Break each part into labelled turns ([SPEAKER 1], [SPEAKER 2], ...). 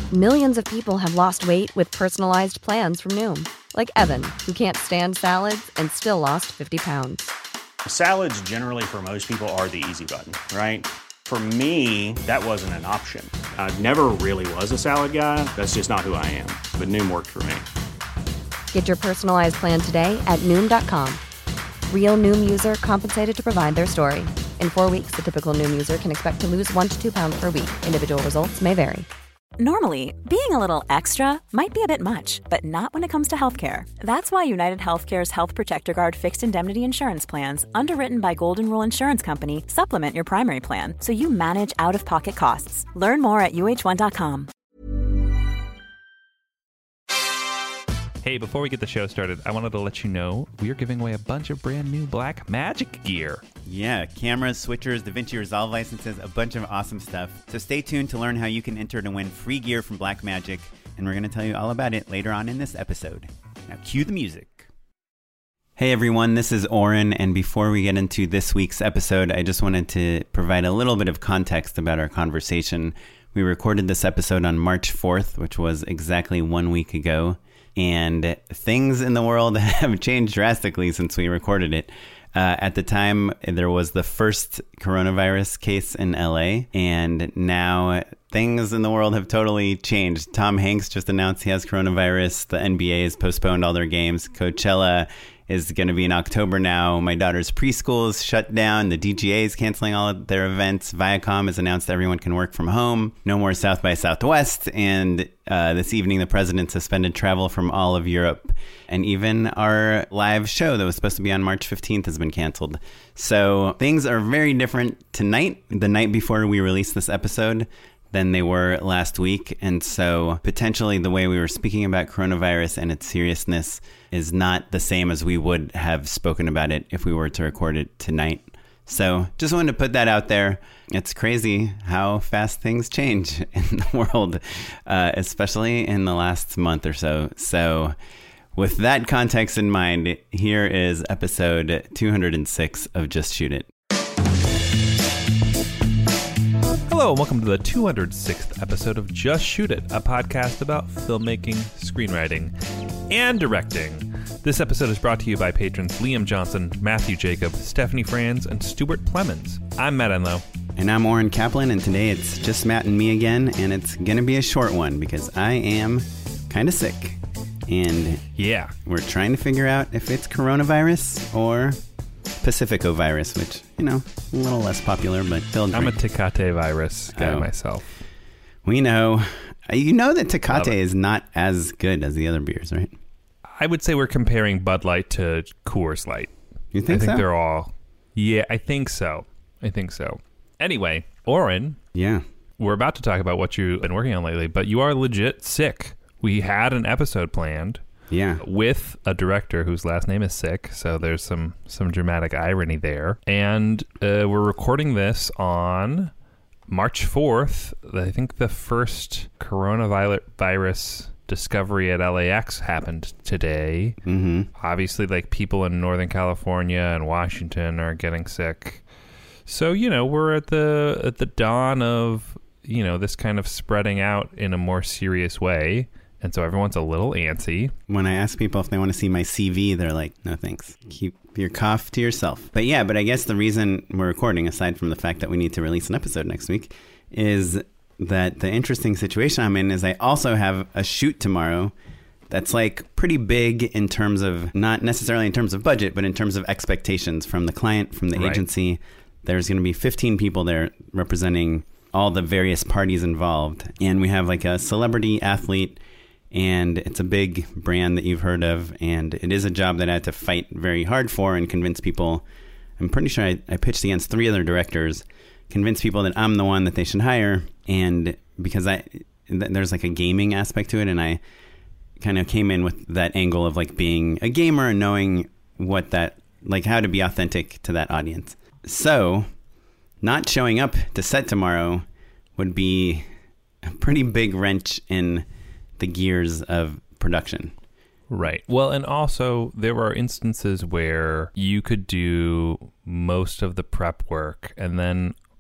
[SPEAKER 1] Millions of people have lost weight with personalized plans from Noom. Like Evan, who can't stand salads and still lost 50 pounds.
[SPEAKER 2] Salads generally for most people are the easy button, right? For me, that wasn't an option. I never really was a salad guy. That's just not who I am. But Noom worked for me.
[SPEAKER 1] Get your personalized plan today at Noom.com. Real Noom user compensated to provide their story. In 4 weeks, the typical Noom user can expect to lose 1 to 2 pounds per week. Individual results may vary.
[SPEAKER 3] Normally, being a little extra might be a bit much, but not when it comes to healthcare. That's why United Healthcare's Health Protector Guard fixed indemnity insurance plans, underwritten by Golden Rule Insurance Company, supplement your primary plan so you manage out-of-pocket costs. Learn more at UH1.com.
[SPEAKER 4] Hey, before we get the show started, I wanted to let you know we are giving away a bunch of brand new Blackmagic gear.
[SPEAKER 5] Yeah, cameras, switchers, DaVinci Resolve licenses, a bunch of awesome stuff. So stay tuned to learn how you can enter to win free gear from Blackmagic, and we're going to tell you all about it later on in this episode. Now cue the music. Hey everyone, this is Oren, and before we get into this week's episode, I just wanted to provide a little bit of context about our conversation. We recorded this episode on March 4th, which was exactly 1 week ago. And things in the world have changed drastically since we recorded it. At the time, there was the first coronavirus case in LA, and now things in the world have totally changed. Tom Hanks just announced he has coronavirus. The NBA has postponed all their games. Coachella is going to be in October now. My daughter's preschool is shut down. The DGA is canceling all of their events. Viacom has announced everyone can work from home. No more South by Southwest. And this evening, the president suspended travel from all of Europe. And even our live show that was supposed to be on March 15th has been canceled. So things are very different tonight, the night before we released this episode, than they were last week. And so potentially the way we were speaking about coronavirus and its seriousness is not the same as we would have spoken about it if we were to record it tonight. So just wanted to put that out there. It's crazy how fast things change in the world, especially in the last month or so. So with that context in mind, here is episode 206 of Just Shoot It.
[SPEAKER 4] Hello, and welcome to the 206th episode of Just Shoot It, a podcast about filmmaking, screenwriting, and directing. This episode is brought to you by patrons Liam Johnson, Matthew Jacob, Stephanie Franz, and Stuart Plemons. I'm Matt Enlow.
[SPEAKER 5] And I'm Oren Kaplan, and today it's just Matt and me again, and it's going to be a short one because I am kind of sick. And
[SPEAKER 4] yeah,
[SPEAKER 5] we're trying to figure out if it's coronavirus or Pacifico virus, which, you know, a little less popular, but still.
[SPEAKER 4] I'm a Tecate virus guy myself.
[SPEAKER 5] We know. You know that Tecate is not as good as the other beers, right?
[SPEAKER 4] I would say we're comparing Bud Light to Coors Light.
[SPEAKER 5] You think so?
[SPEAKER 4] I think they're all. Yeah, I think so. Anyway, Oren.
[SPEAKER 5] Yeah.
[SPEAKER 4] We're about to talk about what you've been working on lately, but you are legit sick. We had an episode planned.
[SPEAKER 5] Yeah.
[SPEAKER 4] With a director whose last name is Sick, so there's some dramatic irony there. And we're recording this on March 4th. I think the first coronavirus discovery at LAX happened today.
[SPEAKER 5] Mm-hmm.
[SPEAKER 4] Obviously, like, people in Northern California and Washington are getting sick. So, you know, we're at the dawn of, you know, this kind of spreading out in a more serious way. And so everyone's a little antsy.
[SPEAKER 5] When I ask people if they want to see my CV, they're like, no thanks. Keep your cough to yourself. But yeah, I guess the reason we're recording, aside from the fact that we need to release an episode next week, is that the interesting situation I'm in is I also have a shoot tomorrow that's like pretty big in terms of, not necessarily in terms of budget, but in terms of expectations from the client, from the agency. There's going to be 15 people there representing all the various parties involved. And we have like a celebrity athlete, and it's a big brand that you've heard of, and it is a job that I had to fight very hard for and convince people. I'm pretty sure I pitched against 3 other directors, convinced people that I'm the one that they should hire, and because there's like a gaming aspect to it, and I kind of came in with that angle of like being a gamer and knowing what that, like how to be authentic to that audience. So not showing up to set tomorrow would be a pretty big wrench in the gears of production.
[SPEAKER 4] Right. Well, and also there are instances where you could do most of the prep work and then,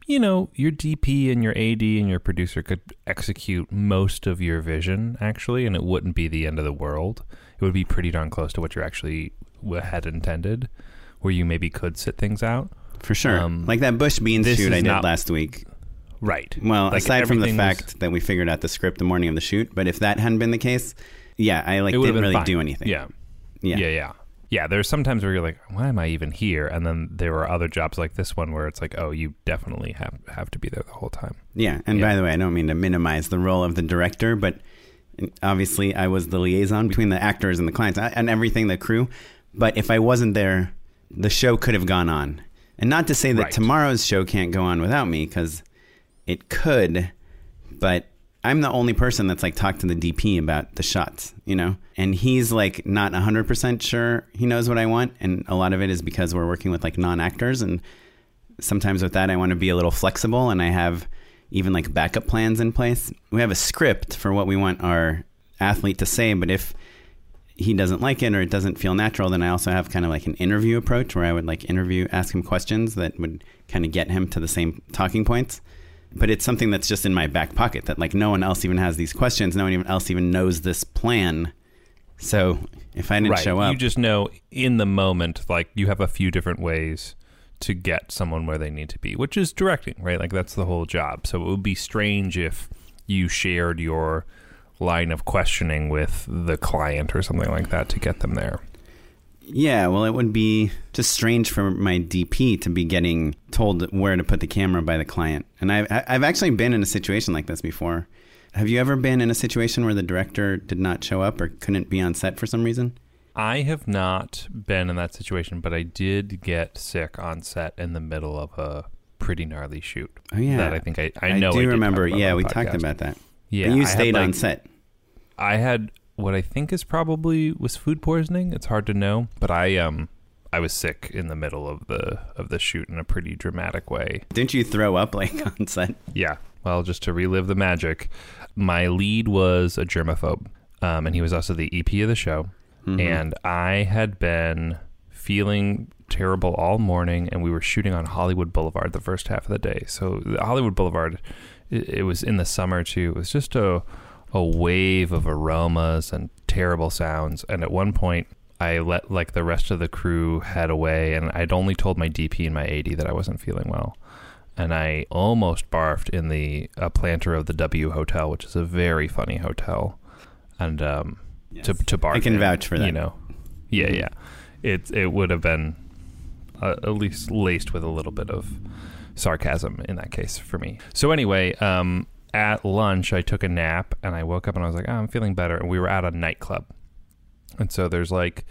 [SPEAKER 4] your DP and your AD and your producer could execute most of your vision, actually, and it wouldn't be the end of the world. It would be pretty darn close to what you actually had intended, where you maybe could sit things out.
[SPEAKER 5] For sure. Like that Bush Beans shoot I did last week.
[SPEAKER 4] Right.
[SPEAKER 5] Well, like aside from the fact that we figured out the script the morning of the shoot, but if that hadn't been the case, yeah, I didn't really do anything.
[SPEAKER 4] Yeah, there's sometimes where you're like, why am I even here? And then there were other jobs like this one where it's like, oh, you definitely have to be there the whole time.
[SPEAKER 5] Yeah, and by the way, I don't mean to minimize the role of the director, but obviously I was the liaison between the actors and the clients and everything, the crew. But if I wasn't there, the show could have gone on. And not to say that tomorrow's show can't go on without me, because it could, but I'm the only person that's like talked to the DP about the shots, and he's like not 100% sure he knows what I want. And a lot of it is because we're working with like non-actors. And sometimes with that, I want to be a little flexible, and I have even like backup plans in place. We have a script for what we want our athlete to say, but if he doesn't like it or it doesn't feel natural, then I also have kind of like an interview approach where I would like ask him questions that would kind of get him to the same talking points. But it's something that's just in my back pocket that like no one else even has these questions. No one else even knows this plan. So if I didn't show up,
[SPEAKER 4] you just know in the moment, like you have a few different ways to get someone where they need to be, which is directing, right? Like that's the whole job. So it would be strange if you shared your line of questioning with the client or something like that to get them there.
[SPEAKER 5] Yeah, well, it would be just strange for my DP to be getting told where to put the camera by the client. And I've actually been in a situation like this before. Have you ever been in a situation where the director did not show up or couldn't be on set for some reason?
[SPEAKER 4] I have not been in that situation, but I did get sick on set in the middle of a pretty gnarly shoot.
[SPEAKER 5] Oh, yeah.
[SPEAKER 4] That I think I know.
[SPEAKER 5] I do remember. Yeah, we talked about that.
[SPEAKER 4] Yeah.
[SPEAKER 5] But you stayed on set.
[SPEAKER 4] I had what I think was food poisoning. It's hard to know, but I was sick in the middle of the shoot in a pretty dramatic way.
[SPEAKER 5] Didn't you throw up like on set?
[SPEAKER 4] Yeah. Well, just to relive the magic, my lead was a germaphobe, and he was also the EP of the show. Mm-hmm. And I had been feeling terrible all morning, and we were shooting on Hollywood Boulevard the first half of the day. So the Hollywood Boulevard, it was in the summer too. It was just a wave of aromas and terrible sounds. And at one point, I let like the rest of the crew head away, and I'd only told my DP and my AD that I wasn't feeling well. And I almost barfed in the planter of the W Hotel, which is a very funny hotel. And
[SPEAKER 5] yes.
[SPEAKER 4] to barf,
[SPEAKER 5] I can vouch for that.
[SPEAKER 4] Yeah. It would have been at least laced with a little bit of sarcasm in that case for me. So anyway, at lunch, I took a nap, and I woke up and I was like, I'm feeling better. And we were at a nightclub. And so there's like,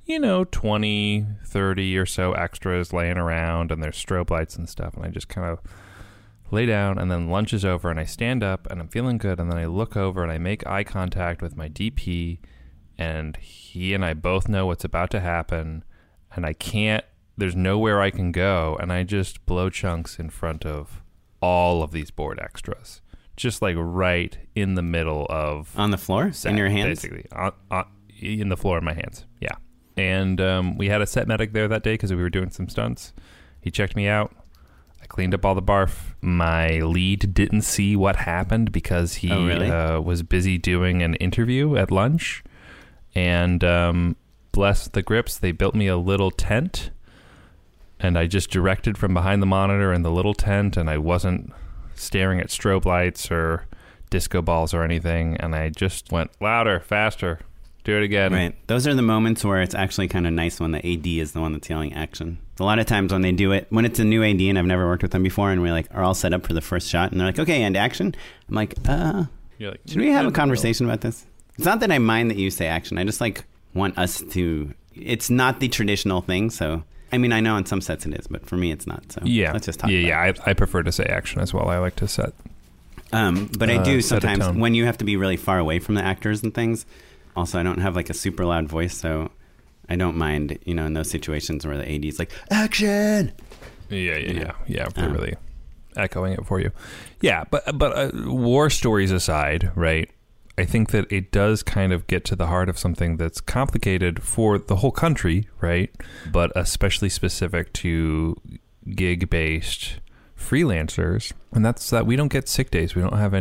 [SPEAKER 4] 20, 30 or so extras laying around, and there's strobe lights and stuff. And I just kind of lay down, and then lunch is over, and I stand up, and I'm feeling good. And then I look over, and I make eye contact with my DP, and he and I both know what's about to happen. And there's nowhere I can go. And I just blow chunks in front of all of these board extras. Just like right in the middle of...
[SPEAKER 5] On the floor?
[SPEAKER 4] Set,
[SPEAKER 5] in your hands?
[SPEAKER 4] Basically. In the floor in my hands. Yeah. And we had a set medic there that day because we were doing some stunts. He checked me out. I cleaned up all the barf. My lead didn't see what happened because he was busy doing an interview at lunch. And bless the grips, they built me a little tent. And I just directed from behind the monitor in the little tent, and I wasn't staring at strobe lights or disco balls or anything. And I just went louder, faster. Do it again.
[SPEAKER 5] Right. Those are the moments where it's actually kind of nice when the AD is the one that's yelling action. A lot of times when they do it, when it's a new AD and I've never worked with them before, and we are all set up for the first shot, and they're like, okay, and action. I'm like, should we have a conversation about this? It's not that I mind that you say action. I just want us to, it's not the traditional thing. So, I mean, I know on some sets it is, but for me it's not. So
[SPEAKER 4] yeah,
[SPEAKER 5] let's just talk about it.
[SPEAKER 4] Yeah, I prefer to say action as well. I like to set.
[SPEAKER 5] But I do sometimes when you have to be really far away from the actors and things. Also, I don't have a super loud voice, so I don't mind, in those situations where the AD is like, action!
[SPEAKER 4] Yeah. They're really echoing it for you. Yeah, but war stories aside, right, I think that it does kind of get to the heart of something that's complicated for the whole country, right, but especially specific to gig-based freelancers, and that's that we don't get sick days. We don't have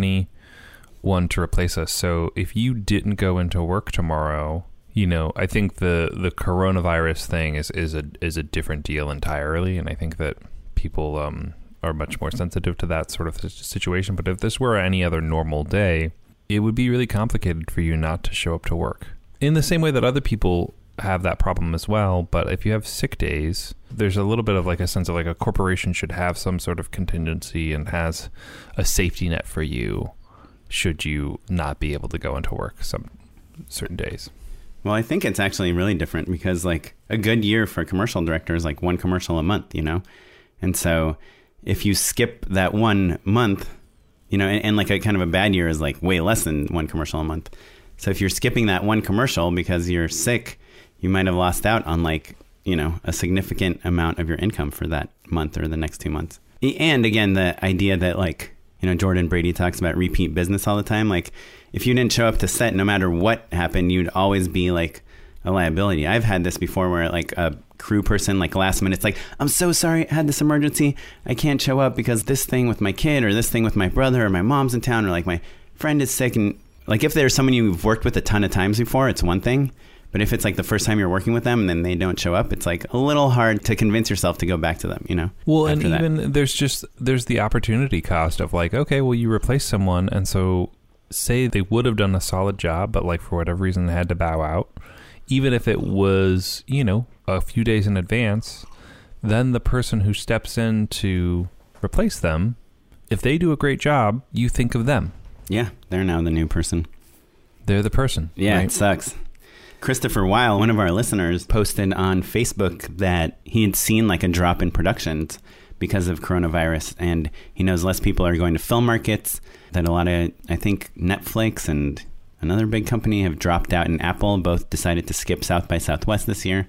[SPEAKER 4] anyone to replace us. So if you didn't go into work tomorrow, I think the coronavirus thing is a different deal entirely, and I think that people are much more sensitive to that sort of situation. But if this were any other normal day, it would be really complicated for you not to show up to work. In the same way that other people have that problem as well, but if you have sick days, there's a little bit of like a sense of like a corporation should have some sort of contingency and has a safety net for you should you not be able to go into work some certain days.
[SPEAKER 5] Well, I think it's actually really different because like a good year for a commercial director is like one commercial a month, And so if you skip that 1 month, and like a kind of a bad year is like way less than one commercial a month. So if you're skipping that one commercial because you're sick, you might have lost out on like, a significant amount of your income for that month or the next 2 months. And again, the idea that like, Jordan Brady talks about repeat business all the time. Like if you didn't show up to set, no matter what happened, you'd always be like a liability. I've had this before where like a crew person, like last minute, it's like, I'm so sorry, I had this emergency. I can't show up because this thing with my kid or this thing with my brother or my mom's in town or like my friend is sick. And like if there's someone you've worked with a ton of times before, it's one thing. But if it's like the first time you're working with them and then they don't show up, it's like a little hard to convince yourself to go back to them,
[SPEAKER 4] Well, and even there's the opportunity cost of like, okay, well, you replace someone. And so say they would have done a solid job, but like for whatever reason they had to bow out. Even if it was, a few days in advance, then the person who steps in to replace them, if they do a great job, you think of them.
[SPEAKER 5] Yeah, they're now the new person.
[SPEAKER 4] They're the person.
[SPEAKER 5] Yeah,
[SPEAKER 4] right?
[SPEAKER 5] It sucks. Christopher Weil, one of our listeners, posted on Facebook that he had seen like a drop in productions because of coronavirus. And he knows less people are going to film markets, that a lot of, I think, Netflix and another big company have dropped out, and Apple both decided to skip South by Southwest this year.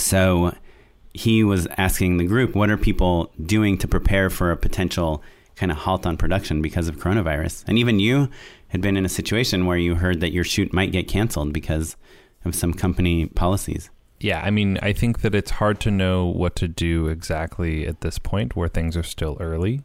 [SPEAKER 5] So he was asking the group, what are people doing to prepare for a potential kind of halt on production because of coronavirus? And even you had been in a situation where you heard that your shoot might get canceled because of some company policies.
[SPEAKER 4] Yeah, I mean, I think that it's hard to know what to do exactly at this point where things are still early,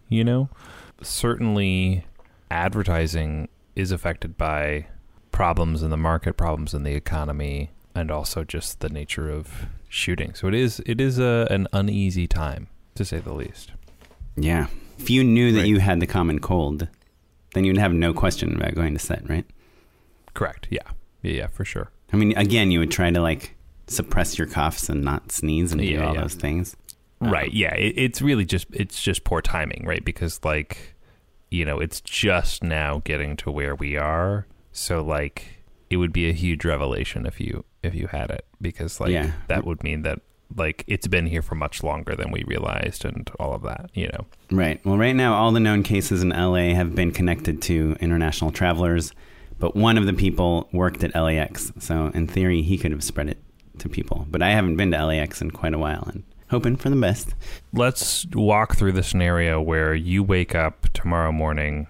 [SPEAKER 4] Certainly, advertising is affected by problems in the market, problems in the economy, and also just the nature of shooting. So it is an uneasy time, to say the least.
[SPEAKER 5] Yeah. If you knew that you had the common cold, then you'd have no question about going to set, right?
[SPEAKER 4] Correct. Yeah. Yeah, for sure.
[SPEAKER 5] I mean, again, you would try to like suppress your coughs and not sneeze and do all those things.
[SPEAKER 4] Right. Yeah. It's really just poor timing, right? Because like, it's just now getting to where we are. So like it would be a huge revelation if you had it, because like that would mean that like it's been here for much longer than we realized and all of that,
[SPEAKER 5] Right. Well, right now, all the known cases in LA have been connected to international travelers. But one of the people worked at LAX. So in theory, he could have spread it to people. But I haven't been to LAX in quite a while and hoping for the best.
[SPEAKER 4] Let's walk through the scenario where you wake up tomorrow morning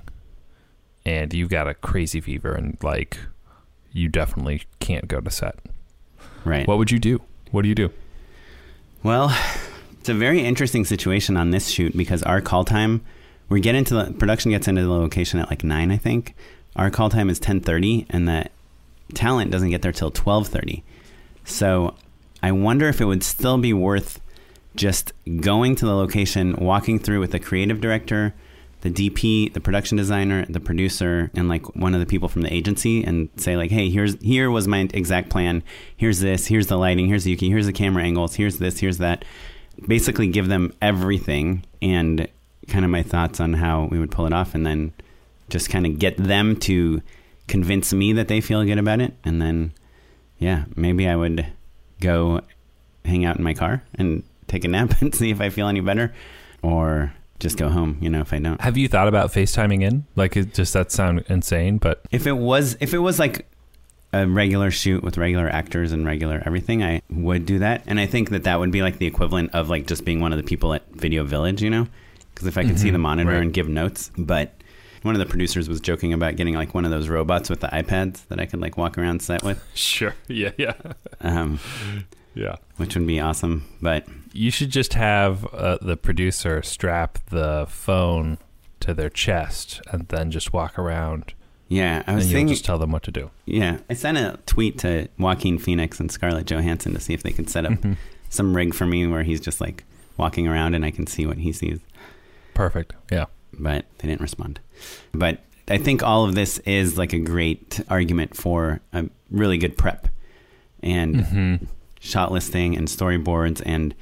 [SPEAKER 4] and you got a crazy fever and like you definitely can't go to set.
[SPEAKER 5] Right.
[SPEAKER 4] What would you do? What do you do?
[SPEAKER 5] Well, it's a very interesting situation on this shoot because our call time, production gets into the location at like 9, I think. Our call time is 10:30, and the talent doesn't get there till 12:30. So I wonder if it would still be worth just going to the location, walking through with the creative director, the DP, the production designer, the producer, and like one of the people from the agency, and say like, hey, here was my exact plan. Here's this. Here's the lighting. Here's the Yuki. Here's the camera angles. Here's this. Here's that. Basically give them everything and kind of my thoughts on how we would pull it off, and then just kind of get them to convince me that they feel good about it. And then, maybe I would go hang out in my car and take a nap and see if I feel any better, or just go home, if I don't.
[SPEAKER 4] Have you thought about FaceTiming in? Like, that sound insane, but
[SPEAKER 5] if it was like a regular shoot with regular actors and regular everything, I would do that. And I think that would be like the equivalent of like just being one of the people at Video Village, because if I could see the monitor and give notes. But one of the producers was joking about getting like one of those robots with the iPads that I could like walk around set with.
[SPEAKER 4] Sure. Yeah.
[SPEAKER 5] Yeah. Which would be awesome. But
[SPEAKER 4] You should just have the producer strap the phone to their chest and then just walk around.
[SPEAKER 5] Yeah, I was
[SPEAKER 4] and
[SPEAKER 5] thinking,
[SPEAKER 4] you'll just tell them what to do.
[SPEAKER 5] Yeah, I sent a tweet to Joaquin Phoenix and Scarlett Johansson to see if they could set up some rig for me where he's just like walking around and I can see what he sees.
[SPEAKER 4] Perfect. Yeah.
[SPEAKER 5] But they didn't respond. But I think all of this is like a great argument for a really good prep and shot listing and storyboards and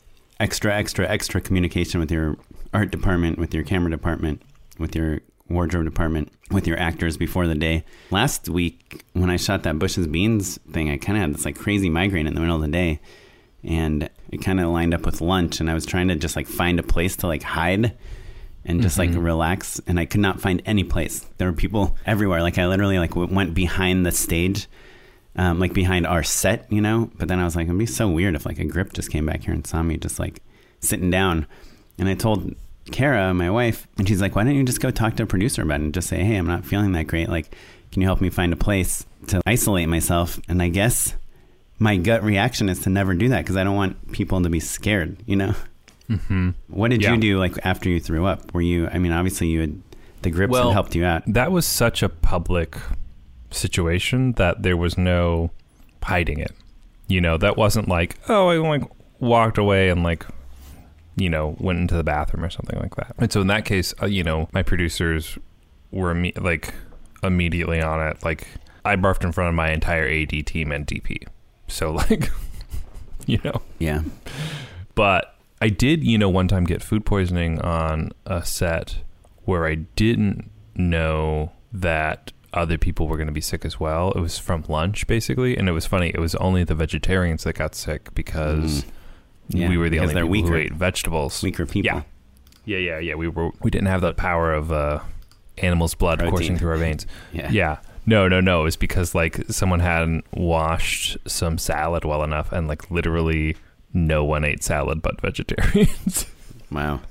[SPEAKER 5] extra communication with your art department, with your camera department, with your wardrobe department, with your actors before the day. Last week when I shot that Bush's Beans thing, I kind of had this like crazy migraine in the middle of the day, and it kind of lined up with lunch, and I was trying to just like find a place to like hide and just like relax, and I could not find any place. There were people everywhere. Like I literally like went behind the stage, like behind our set, you know, but then I was like, it'd be so weird if like a grip just came back here and saw me just like sitting down. And I told Kara, my wife, and she's like, why don't you just go talk to a producer about it and just say, hey, I'm not feeling that great. Like, can you help me find a place to isolate myself? And I guess my gut reaction is to never do that because I don't want people to be scared, you know? What did you do like after you threw up? Were you, I mean, obviously you had, the grips had helped you out.
[SPEAKER 4] That was such a public situation that there was no hiding it. You know, that wasn't like, oh, I like walked away and like, you know, went into the bathroom or something like that. And so in that case, you know, my producers were immediately on it. Like I barfed in front of my entire AD team and DP. So like, you know.
[SPEAKER 5] Yeah.
[SPEAKER 4] But I did, you know, one time get food poisoning on a set where I didn't know that other people were going to be sick as well. It was from lunch basically. And it was funny. It was only the vegetarians that got sick because we were the only people who ate vegetables.
[SPEAKER 5] Weaker people.
[SPEAKER 4] Yeah. We didn't have that power of animal's blood coursing through our veins. Yeah. No. It was because like someone hadn't washed some salad well enough, and like literally no one ate salad but vegetarians.
[SPEAKER 5] Wow.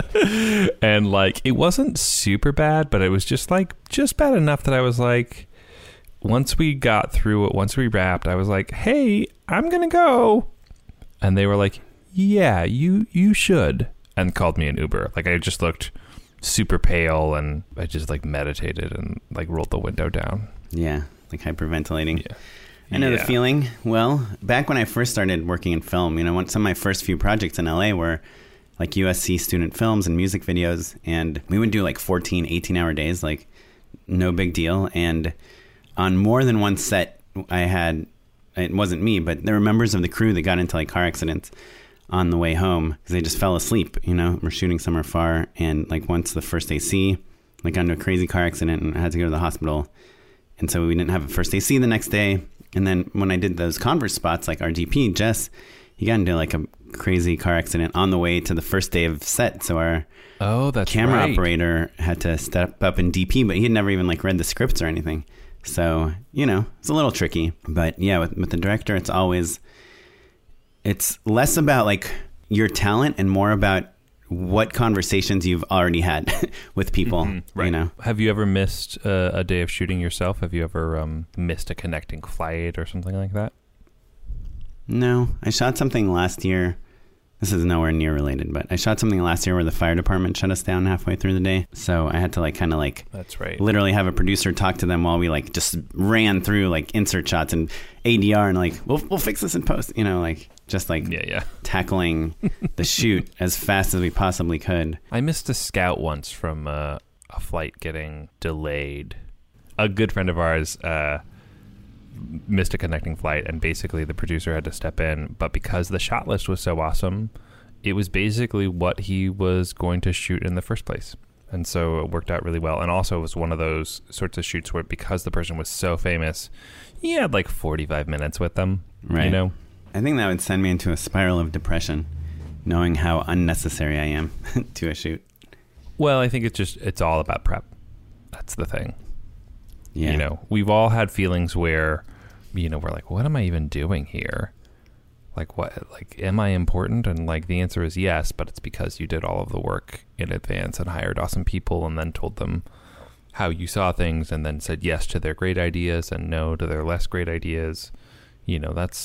[SPEAKER 4] And like it wasn't super bad, but it was just bad enough that I was like, once we got through it, once we wrapped, I was like, hey, I'm gonna go. And they were like, yeah, you should, and called me an Uber. Like I just looked super pale, and I just like meditated and like rolled the window down.
[SPEAKER 5] Yeah, like hyperventilating. Yeah. I know the feeling. Well, back when I first started working in film, you know, some of my first few projects in LA were like USC student films and music videos, and we would do like 14, 18-hour days, like no big deal. And on more than one set, it wasn't me, but there were members of the crew that got into like car accidents on the way home because they just fell asleep, you know. We're shooting somewhere far, and like once the first AC, like got into a crazy car accident and I had to go to the hospital, and so we didn't have a first AC the next day. And then when I did those Converse spots, like our DP, Jess, he got into like a crazy car accident on the way to the first day of set. So our camera operator had to step up in DP, but he had never even like read the scripts or anything. So, you know, it's a little tricky. But yeah, with the director, it's less about like your talent and more about what conversations you've already had with people, you know.
[SPEAKER 4] Have you ever missed a day of shooting yourself? Have you ever missed a connecting flight or something like that?
[SPEAKER 5] No, I shot something last year. This is nowhere near related, but I shot something last year where the fire department shut us down halfway through the day. So I had to like kind of like,
[SPEAKER 4] that's right,
[SPEAKER 5] literally have a producer talk to them while we like just ran through like insert shots and ADR and like, we'll fix this in post, you know, like just like tackling the shoot as fast as we possibly could.
[SPEAKER 4] I missed a scout once from a flight getting delayed. A good friend of ours missed a connecting flight, and basically the producer had to step in, but because the shot list was so awesome, it was basically what he was going to shoot in the first place, and so it worked out really well. And also it was one of those sorts of shoots where, because the person was so famous, he had like 45 minutes with them, right? You know,
[SPEAKER 5] I think that would send me into a spiral of depression, knowing how unnecessary I am to a shoot.
[SPEAKER 4] Well, I think it's all about prep. That's the thing.
[SPEAKER 5] Yeah.
[SPEAKER 4] You know, we've all had feelings where, you know, we're like, what am I even doing here? Like, what? Like, am I important? And like, the answer is yes, but it's because you did all of the work in advance and hired awesome people and then told them how you saw things and then said yes to their great ideas and no to their less great ideas. You know, that's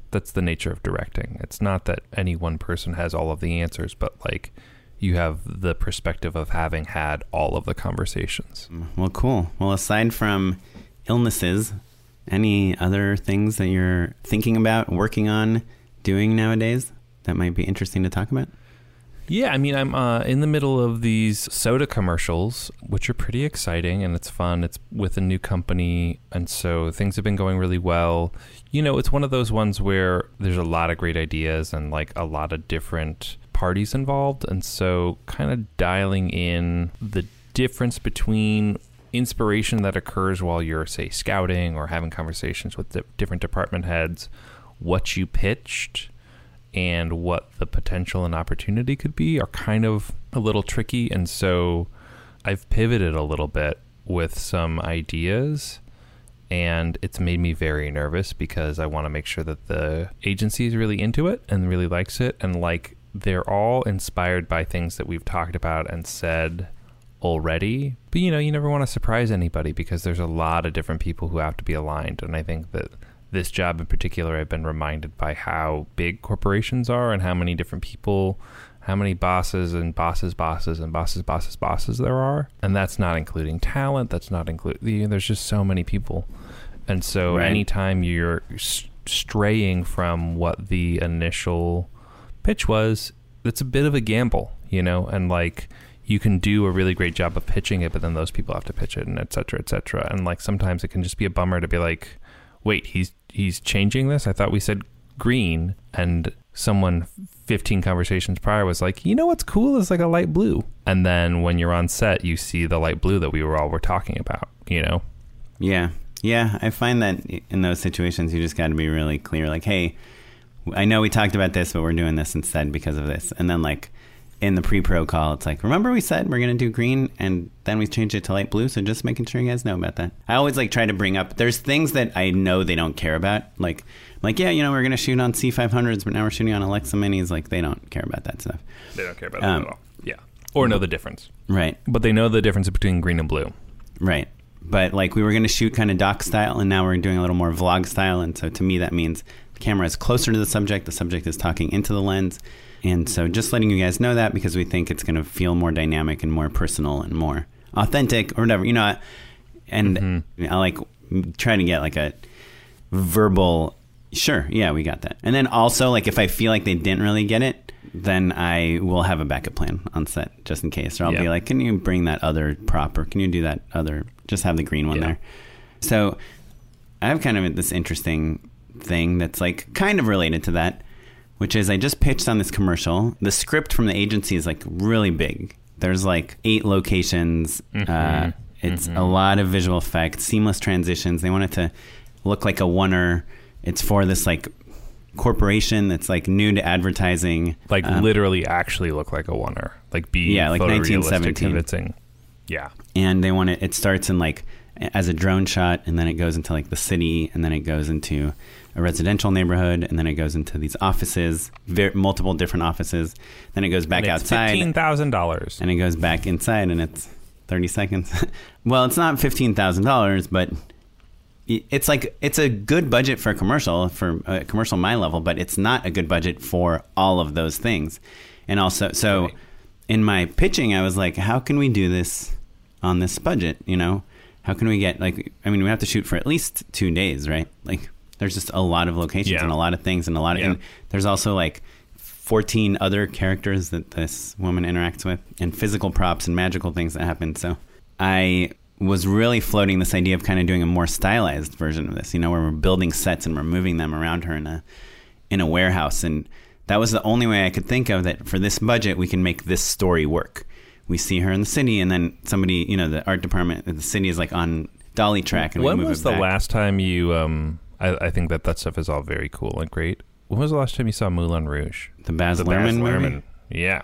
[SPEAKER 4] that's the nature of directing. It's not that any one person has all of the answers, but like you have the perspective of having had all of the conversations.
[SPEAKER 5] Well, cool. Well, aside from illnesses, any other things that you're thinking about, working on, doing nowadays that might be interesting to talk about?
[SPEAKER 4] Yeah, I mean, I'm in the middle of these soda commercials, which are pretty exciting, and it's fun. It's with a new company, and so things have been going really well. You know, it's one of those ones where there's a lot of great ideas and like a lot of different parties involved, and so kind of dialing in the difference between inspiration that occurs while you're, say, scouting or having conversations with different department heads, what you pitched, and what the potential and opportunity could be are kind of a little tricky. And so I've pivoted a little bit with some ideas, and it's made me very nervous because I want to make sure that the agency is really into it and really likes it. And like, they're all inspired by things that we've talked about and said already. But, you know, you never want to surprise anybody because there's a lot of different people who have to be aligned. And I think that this job in particular, I've been reminded by how big corporations are and how many different people, how many bosses and bosses there are. And that's not including talent. That's not including, there's just so many people. And so anytime you're straying from what the initial pitch was, it's a bit of a gamble, you know, and like you can do a really great job of pitching it, but then those people have to pitch it and et cetera, et cetera. And like sometimes it can just be a bummer to be like, wait, he's changing this? I thought we said green. And someone 15 conversations prior was like, you know what's cool is like a light blue. And then when you're on set, you see the light blue that we were talking about, you know?
[SPEAKER 5] Yeah. Yeah. I find that in those situations, you just got to be really clear. Like, hey, I know we talked about this, but we're doing this instead because of this. And then like in the pre-pro call, it's like, remember we said we're going to do green and then we changed it to light blue. So just making sure you guys know about that. I always like try to bring up, there's things that I know they don't care about. Like, yeah, you know, we're going to shoot on C500s, but now we're shooting on Alexa Minis. Like they don't care about that stuff.
[SPEAKER 4] They don't care about that at all. Yeah. Or know the difference.
[SPEAKER 5] Right.
[SPEAKER 4] But they know the difference between green and blue.
[SPEAKER 5] Right. But like we were going to shoot kind of doc style and now we're doing a little more vlog style. And so to me, that means the camera is closer to the subject is talking into the lens. And so just letting you guys know that because we think it's going to feel more dynamic and more personal and more authentic or whatever, you know, and I like trying to get like a verbal, sure, yeah, we got that. And then also like if I feel like they didn't really get it, then I will have a backup plan on set just in case. Or I'll be like, can you bring that other prop or can you do that other, just have the green one there. So I have kind of this interesting thing that's like kind of related to that, which is I just pitched on this commercial. The script from the agency is like really big. There's like 8 locations. It's a lot of visual effects, seamless transitions. They want it to look like a oneer. It's for this like corporation that's like new to advertising.
[SPEAKER 4] Like literally actually look like a oneer. Like be
[SPEAKER 5] like 1917.
[SPEAKER 4] Convincing. Yeah.
[SPEAKER 5] And they want it starts in like as a drone shot and then it goes into like the city and then it goes into a residential neighborhood and then it goes into these offices, multiple different offices. Then it goes back outside.
[SPEAKER 4] $15,000.
[SPEAKER 5] And it goes back inside and it's 30 seconds. Well, it's not $15,000, but it's like, it's a good budget for a commercial my level, but it's not a good budget for all of those things. And also, so in my pitching, I was like, how can we do this on this budget? You know, how can we get like, I mean, we have to shoot for at least 2 days, right? Like there's just a lot of locations and a lot of things and a lot of, and there's also like 14 other characters that this woman interacts with and physical props and magical things that happen. So I was really floating this idea of kind of doing a more stylized version of this, you know, where we're building sets and we're moving them around her in a warehouse. And that was the only way I could think of that for this budget, we can make this story work. We see her in the city and then somebody, you know, the art department of the city is like on dolly track. And
[SPEAKER 4] when
[SPEAKER 5] we move
[SPEAKER 4] was
[SPEAKER 5] it
[SPEAKER 4] the
[SPEAKER 5] back.
[SPEAKER 4] last time you, I think that stuff is all very cool and great. When was the last time you saw Moulin Rouge?
[SPEAKER 5] The Baz Luhrmann movie?
[SPEAKER 4] Yeah.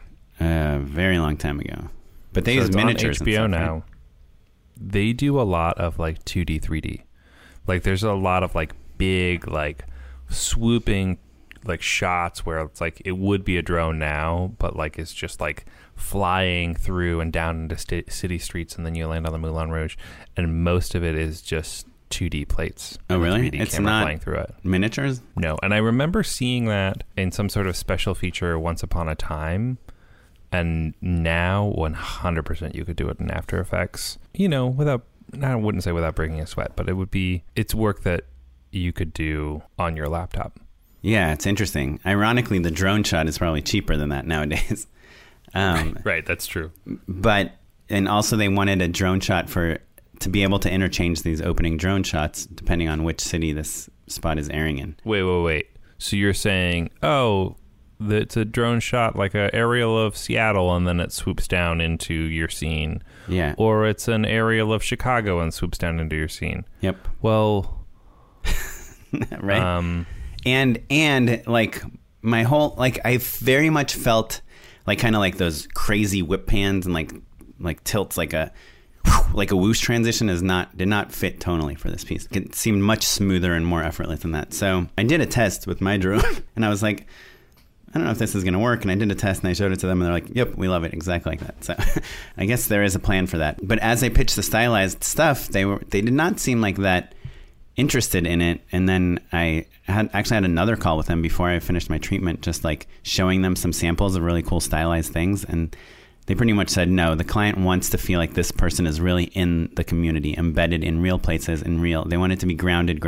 [SPEAKER 5] A very long time ago. But they
[SPEAKER 4] so
[SPEAKER 5] use miniatures
[SPEAKER 4] on HBO
[SPEAKER 5] and stuff,
[SPEAKER 4] now.
[SPEAKER 5] right?
[SPEAKER 4] They do a lot of like 2D, 3D. Like there's a lot of like big, like swooping like shots where it's like it would be a drone now, but like it's just like flying through and down into city streets and then you land on the Moulin Rouge. And most of it is just 2D plates.
[SPEAKER 5] Oh,
[SPEAKER 4] and a
[SPEAKER 5] really?
[SPEAKER 4] 3D
[SPEAKER 5] It's
[SPEAKER 4] camera
[SPEAKER 5] not
[SPEAKER 4] flying through it.
[SPEAKER 5] miniatures?
[SPEAKER 4] No, and I remember seeing that in some sort of special feature once upon a time, and now 100% you could do it in After Effects. You know, without, I wouldn't say without breaking a sweat, but it's work that you could do on your laptop.
[SPEAKER 5] Yeah, it's interesting. Ironically, the drone shot is probably cheaper than that nowadays.
[SPEAKER 4] Right, that's true.
[SPEAKER 5] And also they wanted a drone shot to be able to interchange these opening drone shots depending on which city this spot is airing in.
[SPEAKER 4] Wait. So you're saying, it's a drone shot like an aerial of Seattle and then it swoops down into your scene.
[SPEAKER 5] Yeah.
[SPEAKER 4] Or it's an aerial of Chicago and swoops down into your scene.
[SPEAKER 5] Yep.
[SPEAKER 4] Well,
[SPEAKER 5] right. And like my whole, like I very much felt like kind of like those crazy whip pans and like tilts, like a whoosh transition did not fit tonally for this piece. It seemed much smoother and more effortless than that. So I did a test with my drone and I was like, I don't know if this is going to work. And I did a test and I showed it to them and they're like, yep, we love it exactly like that. So I guess there is a plan for that. But as I pitched the stylized stuff, they did not seem like that interested in it. And then I had another call with them before I finished my treatment, just like showing them some samples of really cool stylized things. And they pretty much said, no, the client wants to feel like this person is really in the community, embedded in real places, they want it to be grounded.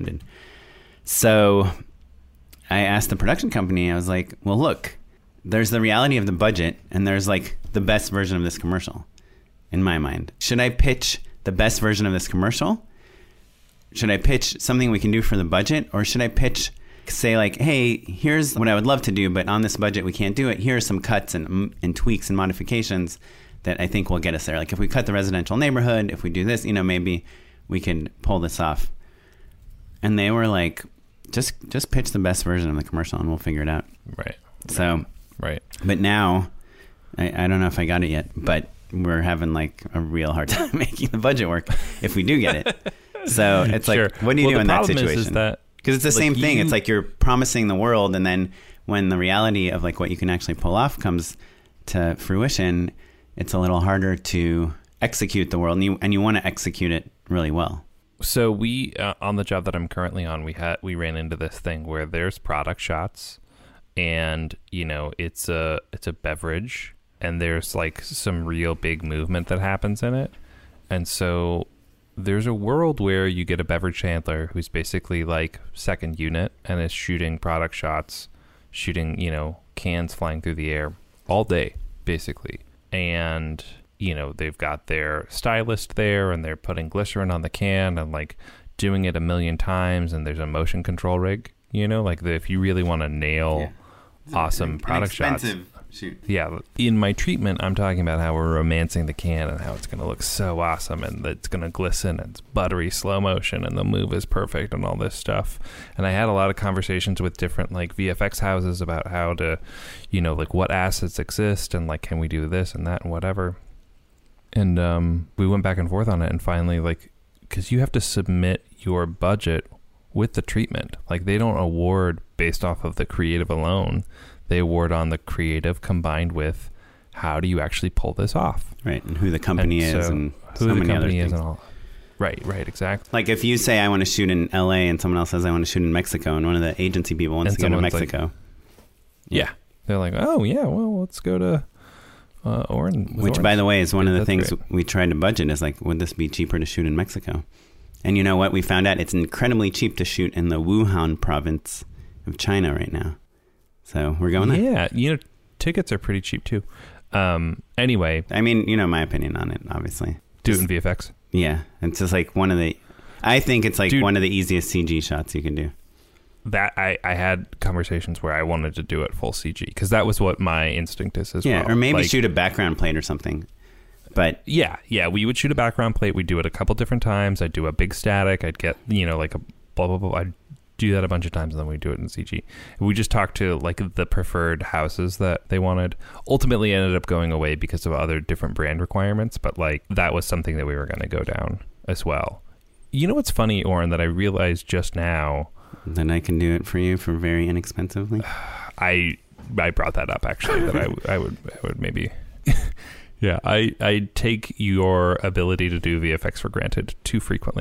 [SPEAKER 5] So I asked the production company, I was like, well, look, there's the reality of the budget and there's like the best version of this commercial in my mind. Should I pitch the best version of this commercial? Should I pitch something we can do for the budget? Or should I say like, hey, here's what I would love to do, but on this budget, we can't do it. Here are some cuts and tweaks and modifications that I think will get us there. Like if we cut the residential neighborhood, if we do this, maybe we can pull this off. And they were like, just pitch the best version of the commercial and we'll figure it out.
[SPEAKER 4] Right.
[SPEAKER 5] So,
[SPEAKER 4] right.
[SPEAKER 5] But now, I don't know if I got it yet, but we're having like a real hard time making the budget work if we do get it. So it's like, what do you do in that situation? Because it's the same thing. It's like you're promising the world, and then when the reality of like what you can actually pull off comes to fruition, it's a little harder to execute the world, and you want to execute it really well.
[SPEAKER 4] So we on the job that I'm currently on, we ran into this thing where there's product shots, and it's a beverage, and there's like some real big movement that happens in it, and so there's a world where you get a beverage handler who's basically like second unit and is shooting product shots, shooting, cans flying through the air all day, basically. And, they've got their stylist there and they're putting glycerin on the can and like doing it a million times. And there's a motion control rig, if you really want to nail awesome product shots. Shoot. Yeah, in my treatment, I'm talking about how we're romancing the can and how it's going to look so awesome and it's going to glisten and it's buttery slow motion and the move is perfect and all this stuff. And I had a lot of conversations with different like VFX houses about how to, like what assets exist and like can we do this and that and whatever. And we went back and forth on it, and finally, like, because you have to submit your budget with the treatment. Like they don't award based off of the creative alone. They award on the creative combined with how do you actually pull this off?
[SPEAKER 5] Right, and who the company is and
[SPEAKER 4] who
[SPEAKER 5] so
[SPEAKER 4] the
[SPEAKER 5] many
[SPEAKER 4] company
[SPEAKER 5] other
[SPEAKER 4] is
[SPEAKER 5] things.
[SPEAKER 4] and all. Right, exactly.
[SPEAKER 5] Like if you say I want to shoot in LA and someone else says I want to shoot in Mexico and one of the agency people wants to go to Mexico.
[SPEAKER 4] Like, yeah. They're like, oh yeah, well let's go to Orange.
[SPEAKER 5] Which by the way is one of the things we tried to budget is like, would this be cheaper to shoot in Mexico? And you know what? We found out it's incredibly cheap to shoot in the Wuhan province of China right now. So we're going there.
[SPEAKER 4] Yeah, tickets are pretty cheap too. Anyway.
[SPEAKER 5] I mean, my opinion on it, obviously.
[SPEAKER 4] Do it in VFX.
[SPEAKER 5] Yeah. It's just like I think it's like one of the easiest CG shots you can do.
[SPEAKER 4] That I had conversations where I wanted to do it full CG because that was what my instinct is as well.
[SPEAKER 5] Yeah, or maybe shoot a background plate or something. But
[SPEAKER 4] yeah, we would shoot a background plate. We'd do it a couple different times. I'd do a big static. I'd get, like a blah, blah, blah. I'd do that a bunch of times and then we'd do it in CG. We just talked to like the preferred houses that they wanted. Ultimately ended up going away because of other different brand requirements, but like that was something that we were going to go down as well. You know what's funny, Oren, that I realized just now?
[SPEAKER 5] Then I can do it for you for very inexpensively.
[SPEAKER 4] I brought that up actually, that I would maybe... Yeah, I take your ability to do VFX for granted too frequently.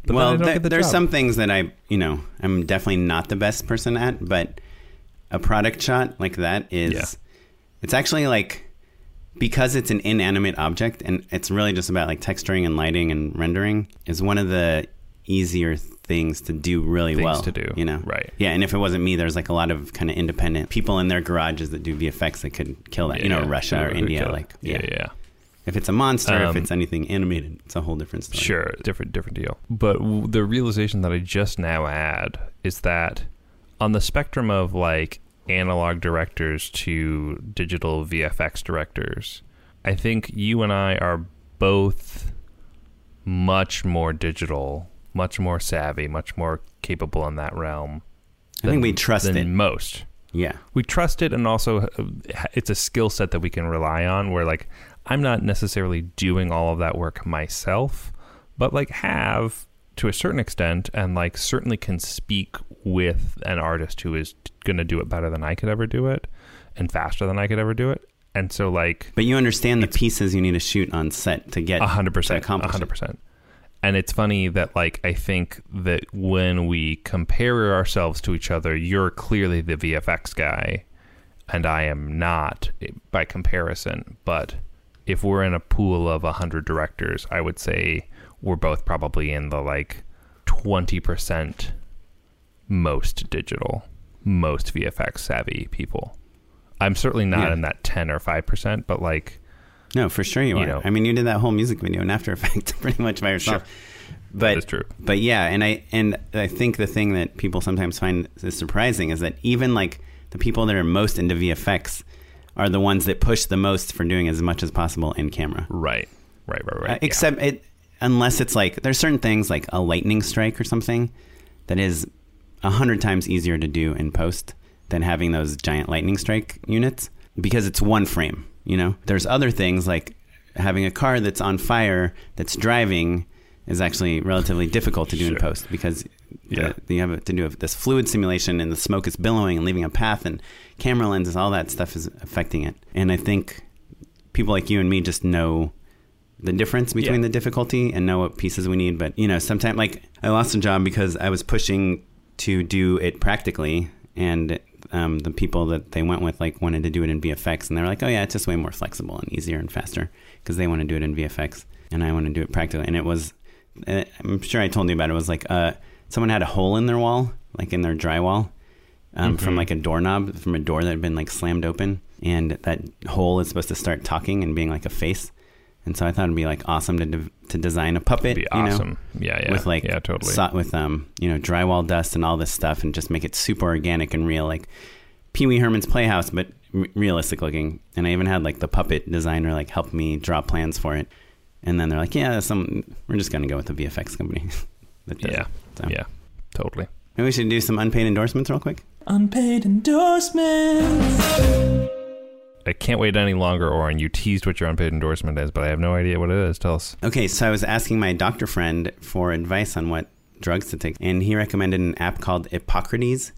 [SPEAKER 4] But
[SPEAKER 5] well,
[SPEAKER 4] then I don't get the
[SPEAKER 5] there's
[SPEAKER 4] job.
[SPEAKER 5] some things that I'm definitely not the best person at, but a product shot like that is, it's actually like, because it's an inanimate object and it's really just about like texturing and lighting and rendering, is one of the easier things to do really well.
[SPEAKER 4] To do,
[SPEAKER 5] you know?
[SPEAKER 4] right?
[SPEAKER 5] Yeah, and if it wasn't me, there's like a lot of kind of independent people in their garages that do VFX that could kill that. Russia or India, like
[SPEAKER 4] yeah.
[SPEAKER 5] If it's a monster, if it's anything animated, it's a whole different story.
[SPEAKER 4] Sure, different deal. But the realization that I just now had is that on the spectrum of like analog directors to digital VFX directors, I think you and I are both much more digital, much more savvy, much more capable in that realm.
[SPEAKER 5] I think we trust it.
[SPEAKER 4] Most.
[SPEAKER 5] Yeah.
[SPEAKER 4] We trust it, and also it's a skill set that we can rely on, where like I'm not necessarily doing all of that work myself, but like have to a certain extent, and like certainly can speak with an artist who is going to do it better than I could ever do it and faster than I could ever do it. And so like,
[SPEAKER 5] but you understand the pieces you need to shoot on set to get
[SPEAKER 4] 100%,
[SPEAKER 5] to accomplish
[SPEAKER 4] 100%. And it's funny that like, I think that when we compare ourselves to each other, you're clearly the VFX guy and I am not by comparison. But if we're in a pool of 100 directors, I would say we're both probably in the like 20% most digital, most VFX savvy people. I'm certainly not in that 10 or 5%, but like,
[SPEAKER 5] no, for sure you are.
[SPEAKER 4] know.
[SPEAKER 5] I mean, you did that whole music video in After Effects pretty much by yourself.
[SPEAKER 4] Sure.
[SPEAKER 5] But
[SPEAKER 4] that is true.
[SPEAKER 5] But yeah, and I think the thing that people sometimes find is surprising is that even like the people that are most into VFX are the ones that push the most for doing as much as possible in camera.
[SPEAKER 4] Right.
[SPEAKER 5] Except unless it's like, there's certain things like a lightning strike or something that is 100 times easier to do in post than having those giant lightning strike units, because it's one frame, you know? There's other things like having a car that's on fire that's driving is actually relatively difficult to do in post, because you have to do this fluid simulation and the smoke is billowing and leaving a path, and camera lenses, all that stuff is affecting it. And I think people like you and me just know the difference between the difficulty and know what pieces we need. But, you know, sometimes like I lost a job because I was pushing to do it practically, and the people that they went with like wanted to do it in VFX, and they were like, oh yeah, it's just way more flexible and easier and faster because they want to do it in VFX and I want to do it practically. And it was, I'm sure I told you about it, was like someone had a hole in their wall, like in their drywall, from like a doorknob from a door that had been like slammed open, and that hole is supposed to start talking and being like a face. And so I thought it'd be like awesome to design a puppet,
[SPEAKER 4] It'd be awesome.
[SPEAKER 5] With like
[SPEAKER 4] totally.
[SPEAKER 5] With drywall dust and all this stuff, and just make it super organic and real, like Pee Wee Herman's Playhouse, but realistic looking. And I even had like the puppet designer like help me draw plans for it. And then they're like, we're just gonna go with the VFX company.
[SPEAKER 4] Yeah, totally.
[SPEAKER 5] Maybe we should do some unpaid endorsements real quick.
[SPEAKER 6] Unpaid endorsements.
[SPEAKER 4] I can't wait any longer, Oren. You teased what your unpaid endorsement is, but I have no idea what it is. Tell us.
[SPEAKER 5] Okay, so I was asking my doctor friend for advice on what drugs to take, and he recommended an app called Epocrates,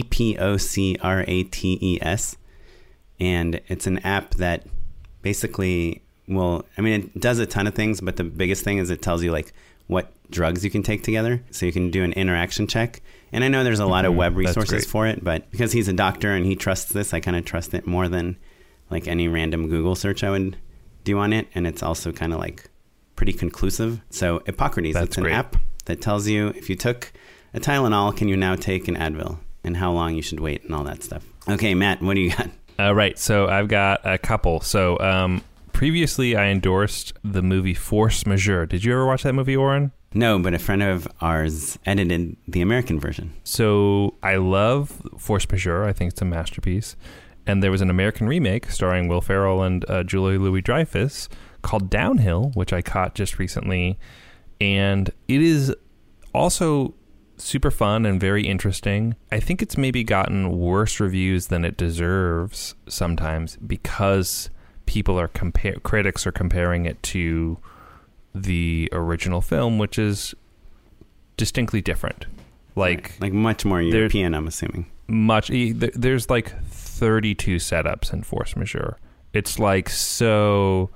[SPEAKER 5] EPOCRATES, and it's an app that basically it does a ton of things, but the biggest thing is it tells you like what drugs you can take together, so you can do an interaction check. And I know there's a lot of web resources for it, but because he's a doctor and he trusts this, I kind of trust it more than like any random Google search I would do on it. And it's also kind of like pretty conclusive. So Epocrates, it's an app that tells you if you took a Tylenol, can you now take an Advil, and how long you should wait and all that stuff. Okay, Matt, what do you got?
[SPEAKER 4] Right. So I've got a couple. So previously I endorsed the movie Force Majeure. Did you ever watch that movie, Oren?
[SPEAKER 5] No, but a friend of ours edited the American version.
[SPEAKER 4] So I love Force Majeure. I think it's a masterpiece. And there was an American remake starring Will Ferrell and Julia Louis-Dreyfus called Downhill, which I caught just recently. And it is also super fun and very interesting. I think it's maybe gotten worse reviews than it deserves sometimes because people are critics are comparing it to the original film, which is distinctly different. Like
[SPEAKER 5] much more European, I'm assuming.
[SPEAKER 4] There's like 32 setups in Force Majeure. It's like so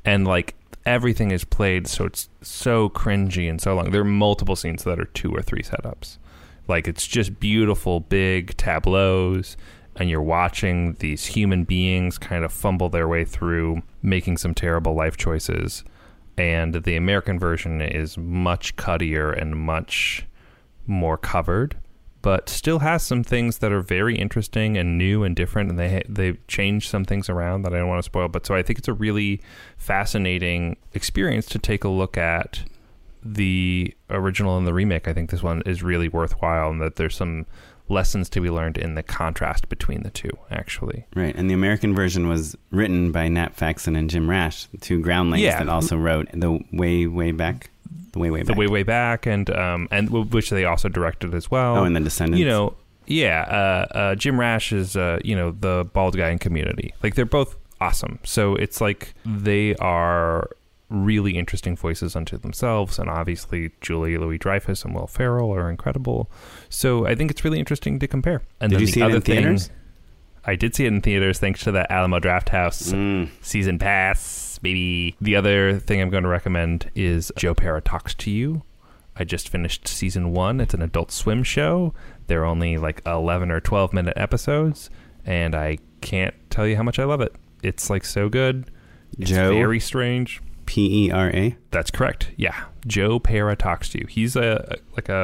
[SPEAKER 4] And like everything is played so it's so cringy and so long. There are multiple scenes that are 2 or 3 setups. Like it's just beautiful big tableaus, and you're watching these human beings kind of fumble their way through making some terrible life choices. And the American version is much cuttier and much more covered, but still has some things that are very interesting and new and different, and they changed some things around that I don't want to spoil. But so I think it's a really fascinating experience to take a look at the original and the remake. I think this one is really worthwhile, and that there's some lessons to be learned in the contrast between the two, actually.
[SPEAKER 5] Right, and the American version was written by Nat Faxon and Jim Rash, the 2 groundlings that also wrote The Way Back. The Way Back, and
[SPEAKER 4] which they also directed as well.
[SPEAKER 5] Oh, and The Descendants.
[SPEAKER 4] You know, Jim Rash is the bald guy in Community. Like they're both awesome. So it's like they are really interesting voices unto themselves, and obviously Julia Louis-Dreyfus and Will Ferrell are incredible. So I think it's really interesting to compare. And
[SPEAKER 5] did you see it in theaters?
[SPEAKER 4] I did see it in theaters thanks to the Alamo Drafthouse season pass, baby. The other thing I'm going to recommend is Joe Pera Talks to You. I just finished season 1. It's an Adult Swim show. They're only like 11 or 12 minute episodes, and I can't tell you how much I love it. It's like so good. It's very strange.
[SPEAKER 5] Pera?
[SPEAKER 4] That's correct. Yeah. Joe Pera Talks to You. He's a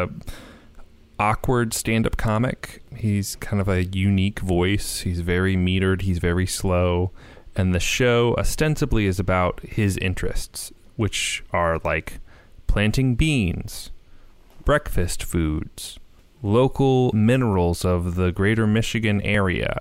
[SPEAKER 4] awkward stand-up comic. He's kind of a unique voice. He's very metered. He's very slow. And the show ostensibly is about his interests, which are like planting beans, breakfast foods, local minerals of the greater Michigan area,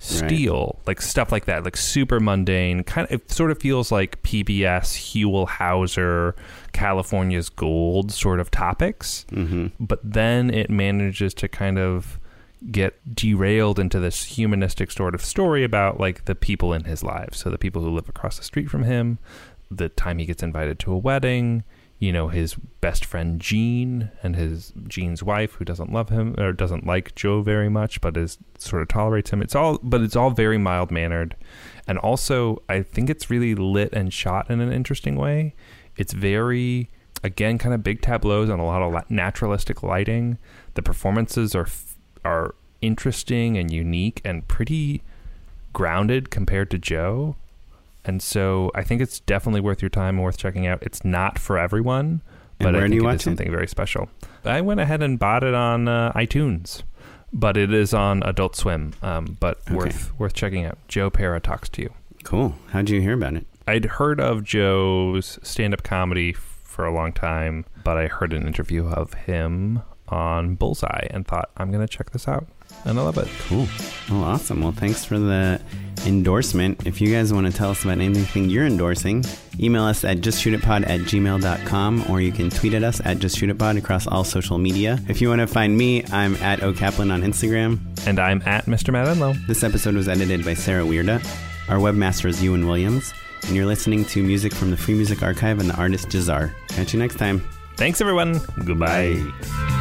[SPEAKER 4] steel, like stuff like that, like super mundane. It sort of feels like PBS, Huell Hauser, California's Gold sort of topics. But then it manages to kind of get derailed into this humanistic sort of story about like the people in his lives. So the people who live across the street from him, the time he gets invited to a wedding, you know, his best friend Gene and Gene's wife, who doesn't love him or doesn't like Joe very much, but sort of tolerates him. It's all very mild mannered, and also I think it's really lit and shot in an interesting way. It's very, again, kind of big tableaus and a lot of naturalistic lighting. The performances are interesting and unique and pretty grounded compared to Joe. And so I think it's definitely worth your time and worth checking out. It's not for everyone, but I think it is something very special. I went ahead and bought it on iTunes, but it is on Adult Swim. But worth checking out. Joe Pera Talks to You.
[SPEAKER 5] Cool. How'd you hear about it?
[SPEAKER 4] I'd heard of Joe's stand-up comedy for a long time, but I heard an interview of him on Bullseye and thought, I'm going to check this out. And I love it.
[SPEAKER 5] Cool. Oh, awesome. Well, thanks for the endorsement. If you guys want to tell us about anything you're endorsing, email us at justshootitpod@gmail.com, or you can tweet at us at justshootitpod across all social media. If you want to find me, I'm at OKaplan on Instagram.
[SPEAKER 4] And I'm at Mr. Matt Enlow.
[SPEAKER 5] This episode was edited by Sarah Weirda. Our webmaster is Ewan Williams. And you're listening to music from the Free Music Archive and the artist Jazar. Catch you next time.
[SPEAKER 4] Thanks, everyone. Goodbye.
[SPEAKER 5] Bye.